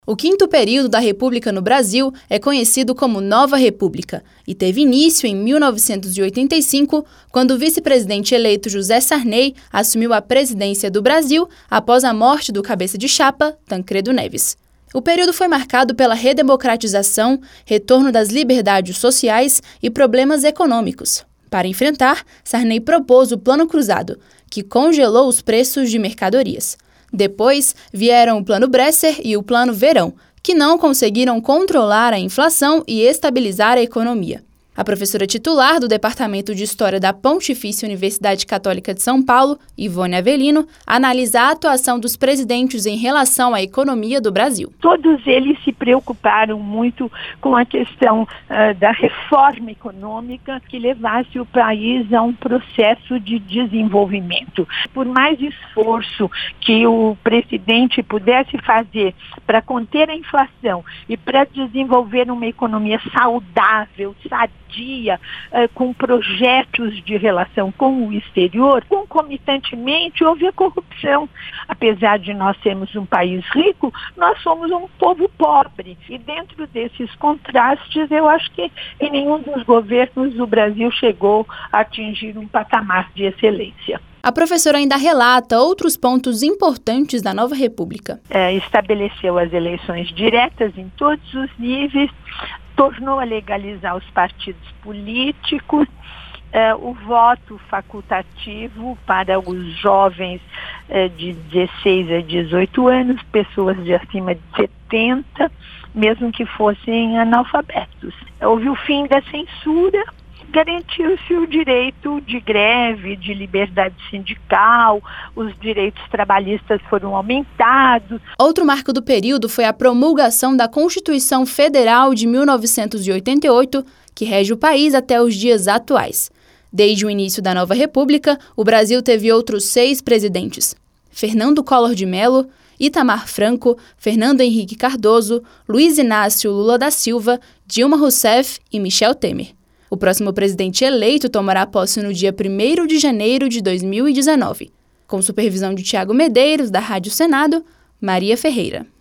O quinto período da República no Brasil é conhecido como Nova República e teve início em 1985, quando o vice-presidente eleito José Sarney assumiu a presidência do Brasil após a morte do cabeça de chapa, Tancredo Neves. O período foi marcado pela redemocratização, retorno das liberdades sociais e problemas econômicos. Para enfrentar, Sarney propôs o Plano Cruzado, que congelou os preços de mercadorias. Depois vieram o Plano Bresser e o Plano Verão, que não conseguiram controlar a inflação e estabilizar a economia. A professora titular do Departamento de História da Pontifícia Universidade Católica de São Paulo, Ivone Avelino, analisa a atuação dos presidentes em relação à economia do Brasil. Todos eles se preocuparam muito com a questão da reforma econômica que levasse o país a um processo de desenvolvimento. Por mais esforço que o presidente pudesse fazer para conter a inflação e para desenvolver uma economia saudável, sadia, com projetos de relação com o exterior, concomitantemente houve a corrupção. Apesar de nós sermos um país rico, nós somos um povo pobre. E dentro desses contrastes, eu acho que em nenhum dos governos o Brasil chegou a atingir um patamar de excelência. A professora ainda relata outros pontos importantes da Nova República. Estabeleceu as eleições diretas em todos os níveis, tornou a legalizar os partidos políticos, o voto facultativo para os jovens de 16 a 18 anos, pessoas de acima de 70, mesmo que fossem analfabetos. Houve o fim da censura. Garantiu-se o direito de greve, de liberdade sindical, os direitos trabalhistas foram aumentados. Outro marco do período foi a promulgação da Constituição Federal de 1988, que rege o país até os dias atuais. Desde o início da Nova República, o Brasil teve outros 6 presidentes: Fernando Collor de Mello, Itamar Franco, Fernando Henrique Cardoso, Luiz Inácio Lula da Silva, Dilma Rousseff e Michel Temer. O próximo presidente eleito tomará posse no dia 1º de janeiro de 2019. Com supervisão de Tiago Medeiros, da Rádio Senado, Maria Ferreira.